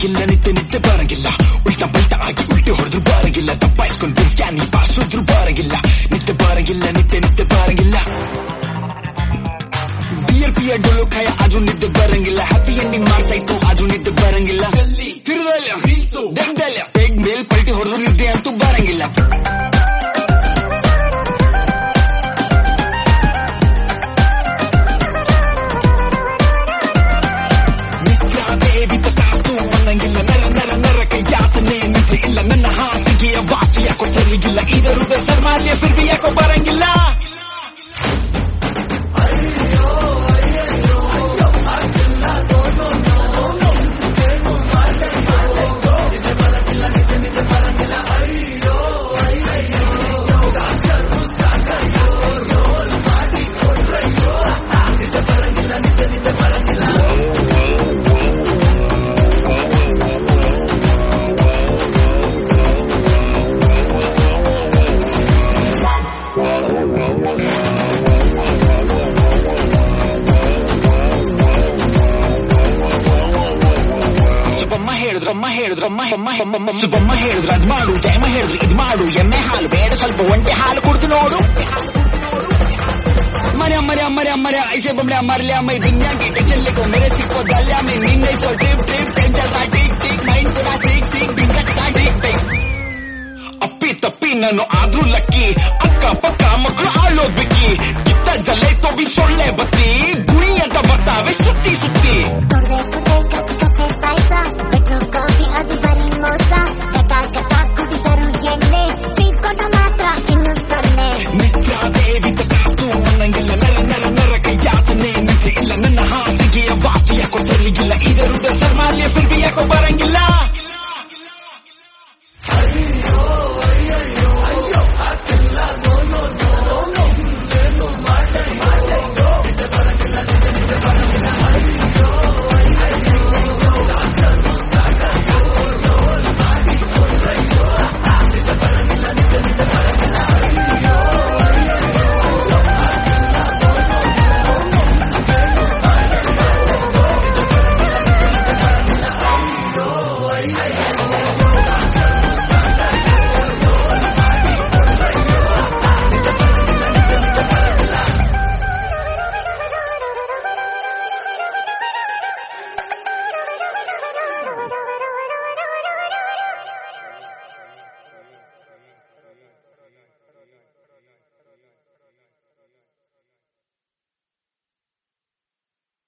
ಬರಂಗಿಲ್ಲ ನಿತ್ಯ ನಿತ್ಯ ಬರಂಗಿಲ್ಲ ಉಲ್ಟಾ ಬಲ್ಟ ಆಗಿ ಉಲ್ಟಿ ಹೊಡೆದ್ರು ಬರಂಗಿಲ್ಲ ತಪ್ಪಾಯಿಸ್ಕೊಂಡು ಬಿರಿಯಾನಿ ಬಾರಿಸಿದ್ರು ಬರಂಗಿಲ್ಲ ನಿತ್ಯ ಬರಂಗಿಲ್ಲ ನಿತ್ಯ ನಿತ್ಯ ಬರಂಗಿಲ್ಲ ಬಿಯರ್ ಪಿಯರ್ ಡೊಳ್ಳು ಖಾಯ ಅದು ನಿದ್ದೆ ಬರಂಗಿಲ್ಲ ಹ್ಯಾಪಿ ಎಂಡಿಂಗ್ ಮಾಡ್ಸಾಯ್ತು ಅದು ನಿದ್ದೆ ಬರಂಗಿಲ್ಲ ತಿರುದಲ್ಲ ದಗ್ದಲ್ಲ ಪೆಗ್ ಮೇಲ್ ಪಲ್ಟಿ ಹೊಡೆದ್ರು ನಿದ್ದೆ ಅಂತೂ ಬರಂಗಿಲ್ಲ ನನ್ನ ಹಾಸಿಗೆಯ ವಾಸ್ತು ಯಾಕೋ ಸರಿಗಿಲ್ಲ ಇದರುದ ಸರ್ಮಾಲ್ಯ ಫಿರ್ಬಿ ಯಾಕೋ ಬರಂಗಿಲ್ಲ ಸುಬ್ಬಮ್ಮ ಹೇಳಿದ್ರು ಅದ್ ಮಾಡು ಜಯಮ್ಮ ಹೇಳಿದ್ರು ಇದ್ ಮಾಡು ಎಮ್ಮೆ ಹಾಲು ಬೇಡ ಸ್ವಲ್ಪ ಒಂಟೆ ಹಾಲು ಕುಡ್ದು ನೋಡು मरे मरे मरे मरे ऐसे बमड़े मर लिया मैं दुनिया की टेंशन लेको मेरे सिर को डाल लिया मैं नींद नहीं सो ट्रिप ट्रिप टेंशन का टिक टिक माइंड पूरा टिक टिक बिंगट का टिक टिक अप्पी तप्पी नन्नो आद्रू लक्की अक्का पक्का मक्ಳು ಆಳೋದ್ಬಿಕ್ಕಿ ಕಿತ್ತ ಜಲ್ಲೆ ತೋಬಿ ಸೊಳ್ಳೆ ಬತ್ತಿ ಗುಯಿ ಅಂತ ಬರ್ತಾವೆ ಸುತ್ತಿ ಸುತ್ತಿ ನನ್ನ ಹಾಸಿಗೆಯ ವಾಸ್ತು ಯಾಕೋ ಸರಿಗಿಲ್ಲ ಇದರುದ ಸರ್ಮಾಲ್ಯ ಫಿರ್ಬಿ ಯಾಕೋ ಬರಂಗಿಲ್ಲ